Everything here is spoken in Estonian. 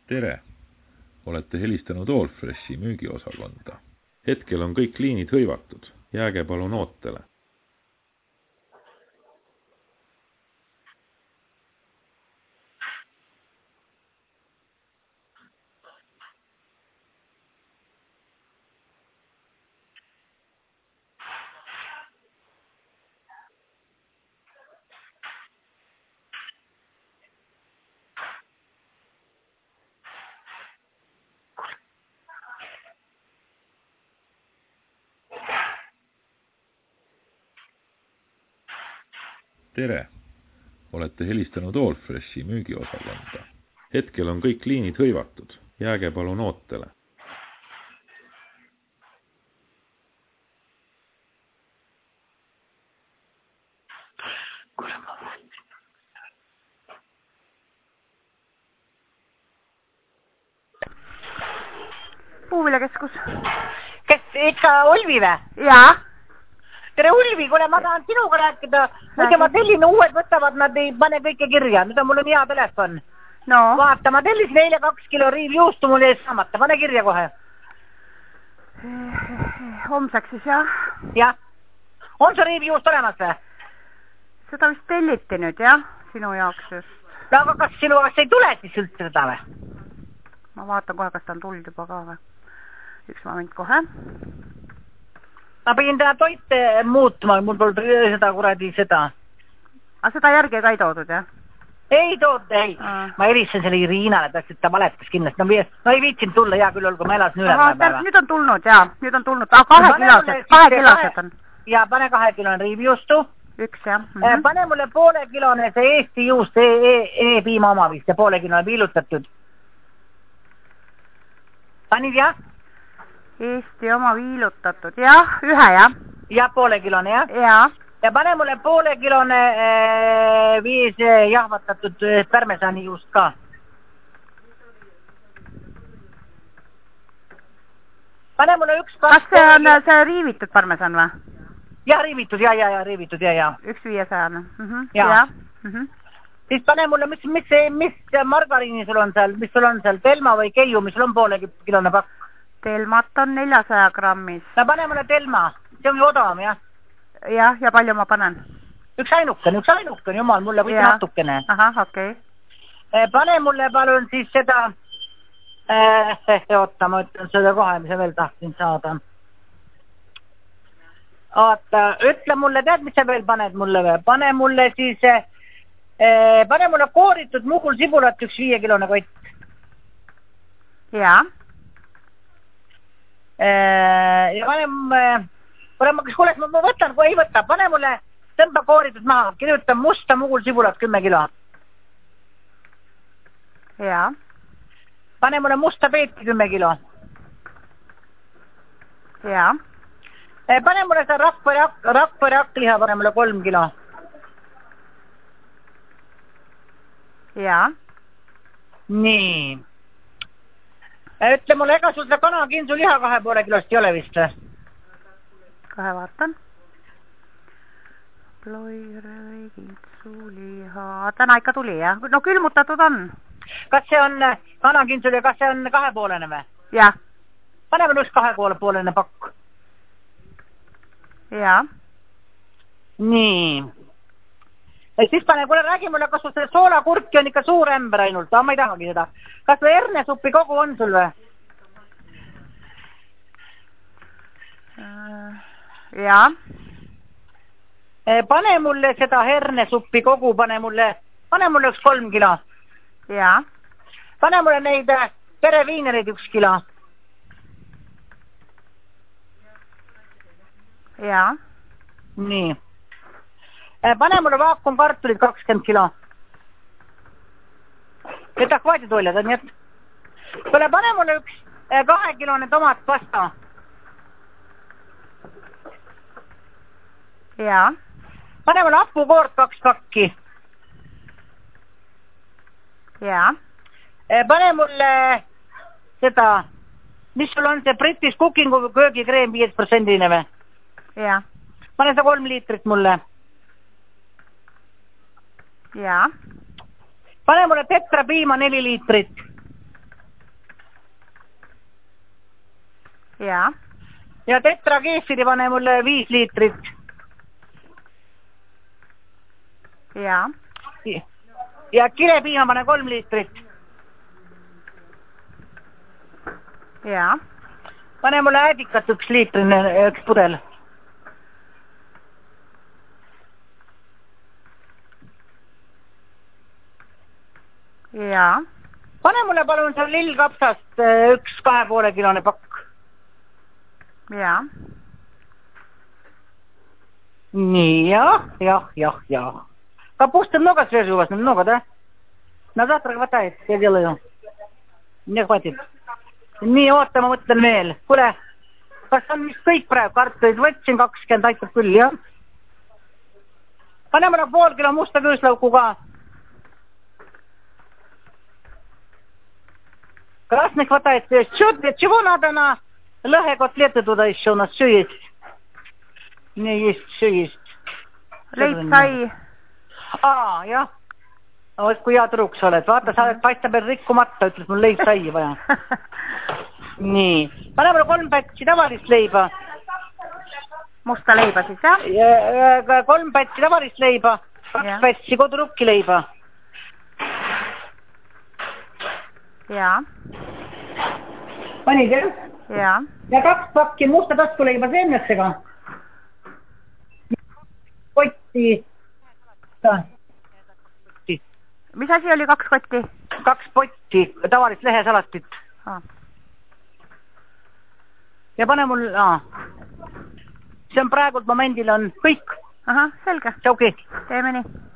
Tere! Olete helistanud Allfreshi müügiosakonda. Hetkel on kõik liinid hõivatud. Jääge palun ootele. Tere! Olete helistanud Allfreshi müügiosakonda. Hetkel on kõik liinid hõivatud. Jääge palun ootele. Puuviljakeskus. Kes ikka Ulvi või? Jaa. Tere Ulvi, kuule ma tahan sinuga rääkida. Muidu ma tellin uued võtavad, nad ei pane kõike kirja. Nüüd on mul on hea telefon. No. Vaata, ma tellisin eile 2 kilo riivjuustu, mul jäi saamata. Pane kirja kohe. Homseks siis, jah? Jah. On see riivjuust olemas või? Seda vist telliti nüüd, jah? Sinu jaoks just. No aga kas sinu jaoks ei tule siis üldse seda või? Ma vaatan kohe, kas ta on tulnud juba ka või. Üks moment kohe. Ma pidin täna toite muutma, mul polnud seda kuradi seda. Aga seda järgi ka ei toodud, jah? Ei toodud, ei. Ma helistasin selle Iriinale, et ta valetas kindlasti. No ei viitsinud tulla, hea küll olgu, ma elasin üle päeva. Nüüd on tulnud, jaa. Nüüd on tulnud. 2-kilosed on. Ja pane 2-kilone riivjuustu. Üks, jah. Pane mulle poolekilone see Eesti juust, e-piima oma vist ja poolekilone viilutatud. Panid, jah? Eesti oma viilutatud, jah, ühe, jah. Ja poolekilone, jah? Jaa. Ja pane mulle poolekilone viis jahvatatud pärmesani juust ka. Pane mulle üks... Kas see on see riivitud parmesan või? Jah, riivitud, ja riivitud, ja. 1,500. Jah. Siis pane mulle, mis margariini sul on seal, mis sul on seal, Telma või Keiu, mis sul on poolekilone pakk? Telmat on 400 grammis. No pane mulle Telma, see on ju odavam, jah? Jah, ja palju ma panen? Üks ainukene, jumal, mulle võite natukene. Ahah, okei. Pane mulle palun siis seda, oota, ma ütlen seda kohe, mis ma veel tahtsin saada. Oota, ütle mulle, tead, mis sa veel paned mulle või? Pane mulle siis, pane mulle kooritud muhul sibulat üks 5-kilone kott. Jaa. Ja kuule, ma võtan, kui ei võta, pane mulle tõmba kooritud maha, kirjutan musta mugul sibulat 10 kilo. Jaa. Pane mulle musta peeti 10 kilo. Jaa. Pane mulle seda rakvõrakliha, pane mulle 3 kilo. Jaa. Nii. Ütle mulle, ega sul seda kanakinsu liha 2,5 kilost ei ole vist või? Kohe vaatan. Ploire, kintsu liha. Täna ikka tuli, jah? No külmutatud on. Kas see on kanakinsul ja kas see on 2,5 või? Jah. Pane veel üks 2,5 pakk. Jaa. Nii. Siis pane, kuule räägi mulle, kas sul see soolakurki on ikka suur ämber ainult, ma ei tahagi seda. Kas või hernesuppi kogu on sul või? Jaa. Pane mulle seda hernesuppi kogu, pane mulle üks 3 kilo. Jaa. Pane mulle neid pereviinereid 1 kilo. Jaa. Nii. Pane mulle vaakumkartulid 20 kilo. Need akvaadituoljad on, nii et. Kuule, pane mulle üks 2-kilone tomatpasta. Jaa. Pane mulle hapukoort 2 pakki. Jaa. Pane mulle seda, mis sul on see British Cooking köögikreem 5% või? Jaa. Pane seda 3 liitrit mulle. Jaa. Pane mulle tetrapiima 4 liitrit. jaa. ja tetrakeefiri pane mulle 5 liitrit. jaa. ja kilepiima pane 3 liitrit. jaa. pane mulle äädikat 1 liitrine, 1 pudel. jaa. pane mulle palun seal lillkapsast 1 2,5 kilone pakk. jaa. Nii, jah. Капуста много свежей у вас? Много, да? На завтра хватает, я делаю. Не хватит. Nii, oota, ma mõtlen veel. Kuule, kas on vist kõik praegu kartulid? Võtsin 20, aitab küll, jah? Pane mulle pool kilo musta küüslauku ka. Kas не хватает? Чего надо на лõhe котлеты туда еще у нас? Все есть. Не есть, все есть. Leib sai. Jah. Kui hea truuks oled. Vaata, sa oled paistab veel rikkumata, ütles mul leib sai vaja. Nii. Pane mulle 3 pätsi tavalist leiba. Musta leiba siis, jah? 3 pätsi tavalist leiba. 2 pätsi kodurukki leiba. Jaa. Panid, jah? Jaa. Ja 2 pakki musta taskuleiba seemnessega. Kotti. Mis asi oli 2 kotti? 2 potti tavalist lehesalatit. Ja pane mul... See on praegult momendil on kõik. Aha, selge. See okei. Teeme nii.